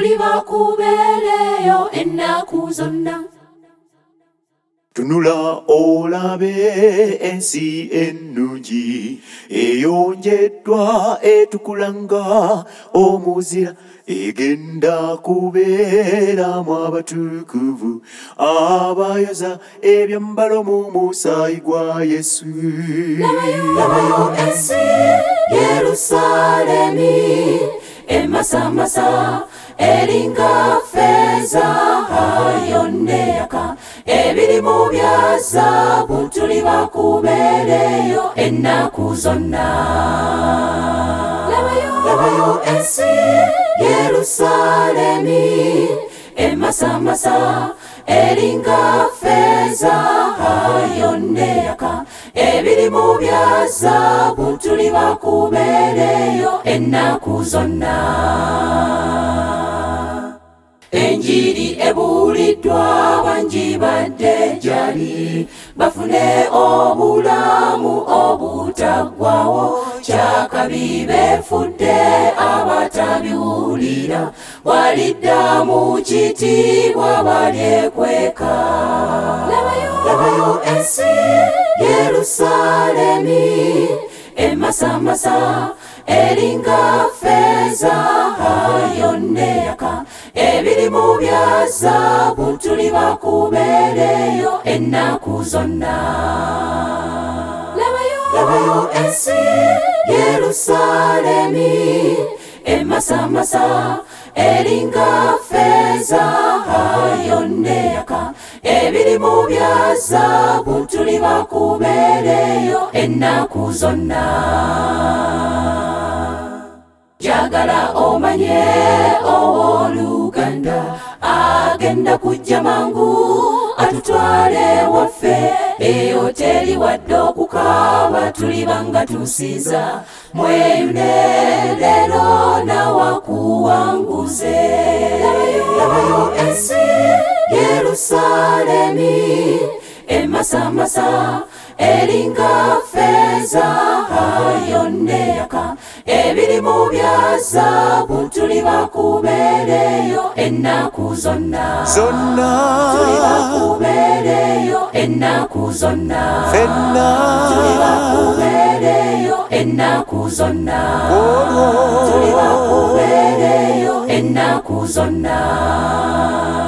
tuli bakubeereyo ennaku zonna. Tunula olabe ensi ennungi eyonjeddwa etukulanga omuzira egenda kubeeramu abatukuvu abayoza ebyambalo mu musaayi gwa Yesu. Labayo ensi Yerusaalemi emasamasa eringa ffeeza yonneyaka ebirimu bya zaabu tuli bakubeereyo ennaku zonna. Labayo ensi Yerusaalemi emasamasa eringa ffeeza yonneyaka ebirimu bya zaabu tuli bakubeereyo ennaku zonna. Enjiri ebuuliddwa bangi badde gyali bafune obulamu obutaggwaawo kyakabi beefudde abatabiwulira waliddamu kitiibwa balyekweka. Labayo ensi Yerusaalemi emasamasa eringa ffeeza yonneyaka ebirimu bya zaabu tuli bakubeereyo ennaku zonna. Labayo ensi Yerusaalemi emasamasa eringa ffeeza yonneyaka ebirimu bya zaabu tuli bakubeereyo ennaku zonna. Jagala omanye owooluganda agenda kujja mangu atutwale waffe eyo teri wadde okukaaba tulibanga tusinza mweyune leero nawakuwanguze. Labayo ensi Yerusaalemi emasamasa eringa ffeeza yonneyaka ebirimu bya zaabu tuli bakubeereyo ennaku zonna. Tuli bakubeereyo ennaku zonna. Tuli bakubeereyo ennaku zonna. Tuli bakubeereyo ennaku zonna.